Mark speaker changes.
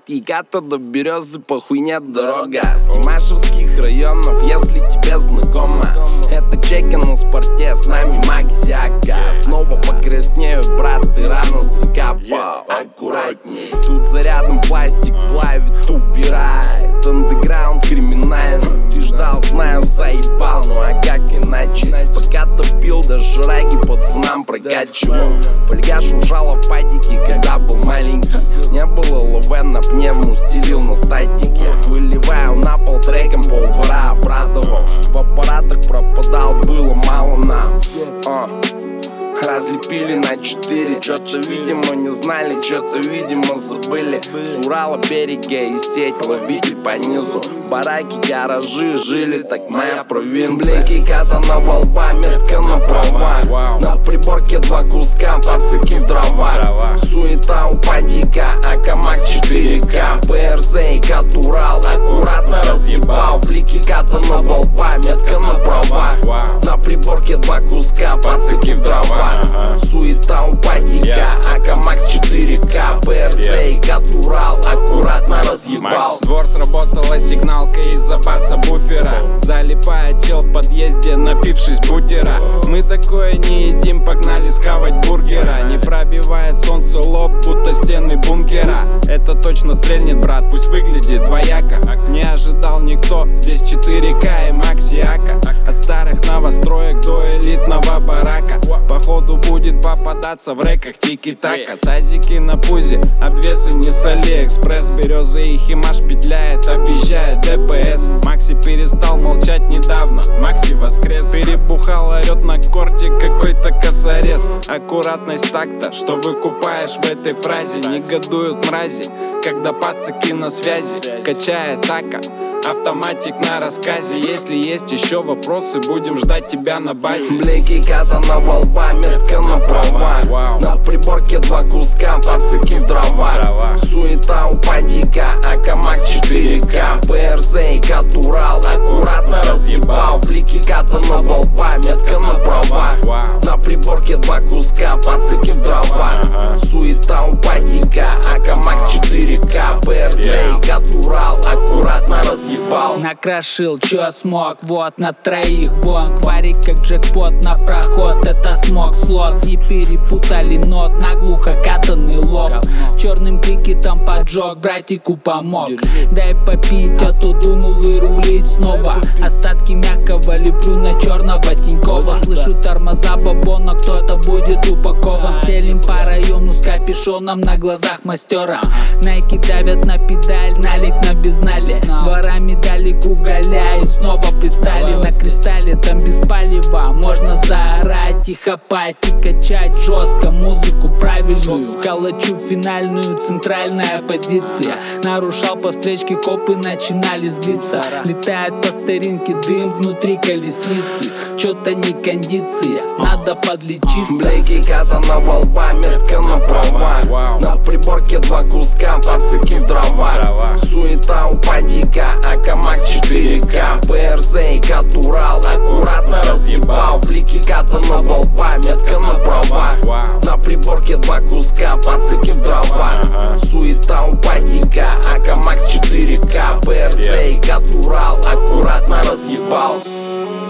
Speaker 1: От Еката до Березы похуй нет дорога. С Ямашевских районов, если тебе знакомо, это чеки на спорте, с нами Максиака. Снова покраснеют, брат, ты рано закапал. Аккуратней, тут зарядом пластик плавит, убирает. Андеграунд криминальный, ты ждал, знаю, заебал. Ну а как иначе? Пока топил, даже раги пацанам прокачивал. Фольга шуршала в падике, когда был маленький. Не было ЛВ на пневму, стелил на статике. Выливаю на пол треком, полдвора обрадовал. В аппаратах пропадал, было мало нас. Разлепили на 4, чё-то, видимо, не знали, чё-то, видимо, забыли. С Урала берега и сеть ловили по низу. Бараки, гаражи, жили, так моя провинция. Блики катана во лба, метка на правах. На приборке 2 куска, пацаки в дровах. Суета у падика, АК-МАКС 4К. БРЗ и Катурал, аккуратно разъебал. Блики катана во лба, метка на правах. На приборке 2 куска, пацаки в дровах. Суета у падика, АК-МАКС 4К. БРЗ и Катурал, аккуратно разъебал.
Speaker 2: Двор сработала сигналка из запаса буфера. Залипает чел в подъезде, напившись бутера. Мы такое не едим, погнали схавать бургера. Не пробивает солнце лоб, будто стены бункера. Это точно стрельнет, брат, пусть выглядит двояко. Не ожидал никто, здесь 4К и Максиака. От старых новостроек до элитного барака. Походу будет попадаться в рэках тики-така. Тазики на пузе, обвесы не с Алиэкспресс. Березы и Химаш петляет, объезжает ДПС. Макси перестал молчать недавно, Макси воскрес. Перебухал, орет на корте какой-то косорез. Аккуратность такта, что выкупаешь в этой фразе. Негодуют мрази, когда пацаки на связи. Качает така, автоматик на рассказе. Если есть еще вопросы, будем ждать тебя на базе.
Speaker 1: Блики катана во лба, метка на правах. На приборке 2 куска, пацаки в дровах. Суета у падика, АК-МАКС 4К. БРЗ и Катурал, аккуратно разъебал. Блики катана во лба, метка на правах. На приборке 2 куска, пацаки в дровах. Суета у падика, АК-МАКС 4К. БРЗ и Катурал, аккуратно разъебал.
Speaker 3: Накрошил, чё смог, вот на троих бонг. Варик как джекпот на проход, это смог слот. Не перепутали нот, наглухо катанный лоб. Черным крикетом поджег, братику помог. Дай попить, а то думал вырулить снова. Остатки мягкого леплю на черного Тинькова. Слышу тормоза бабона, кто-то будет упакован. Стелим по району с капюшоном на глазах мастера. Найки давят на педаль, налик на безнале. Ворами дали кругаля и снова привстали на кристалле. Там без палева можно заорать и хапать и качать жестко музыку правильную. Калачу финальную, центральная позиция. Нарушал по встречке, копы начинали злиться. Летает по старинке дым внутри колесницы. Чё-то не кондиция, надо подлечиться.
Speaker 1: Блики катана во лба, метка на правах. На приборке 2 куска, пацаки в дровах. Суета у падика, АК-МАКС 4К. БРЗ и Катурал, аккуратно разъебал. Блики катана во лба, метка на правах. На приборке 2 куска, пацаки в дровах. Суета у падика, АК-МАКС 4К. БРЗ и Катурал, аккуратно разъебал.